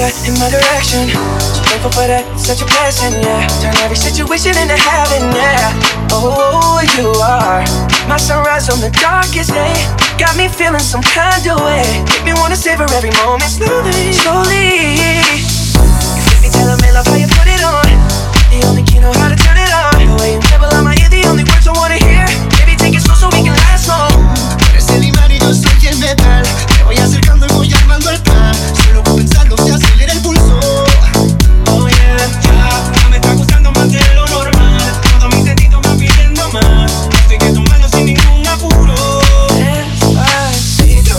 that in my direction. So thankful for that, such a blessing, yeah. Turn every situation into heaven, yeah. Oh, you are my sunrise on the darkest day. Got me feeling some kind of way. Make me wanna savor every moment slowly, slowly. You fit me, telling me love how you put it on. The only key know how to turn it on. The way you nibble on my ear, the only words I wanna hear. Baby, take it slow so we can last long. Eres el imán y yo soy el metal. Me voy acercando y voy armando el plan. Solo con pensarlo se acelera el pulso. Oh yeah, ya me está gustando más de lo normal. Todos mis sentidos van pidiendo más. Estoy que tomando sin ningún apuro. Despacito.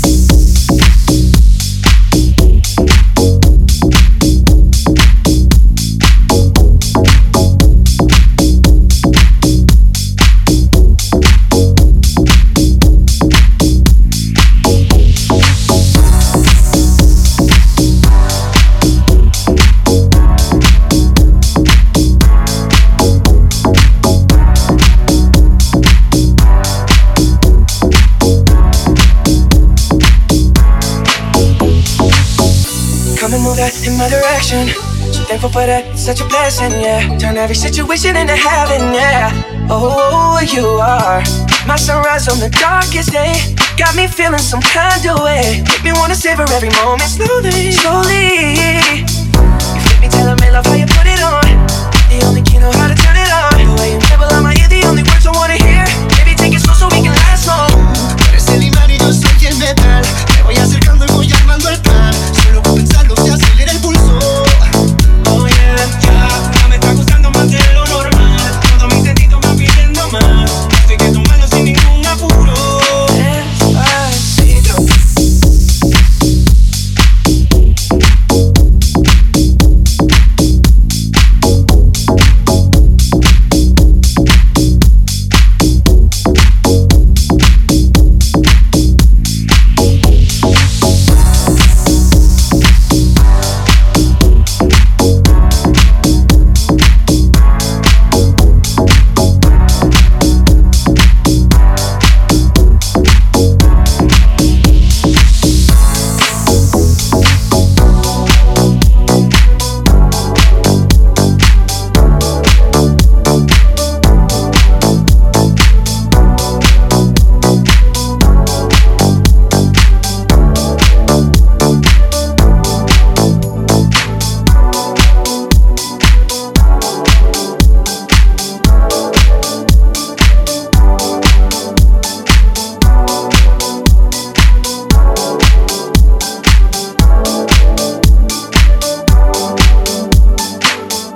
Come and move that in my direction. So thankful for that, such a blessing, yeah. Turn every situation into heaven, yeah. Oh, you are my sunrise on the darkest day. Got me feeling some kind of way. Make me wanna savor every moment slowly, slowly. You fit me, telling me love how you put it on.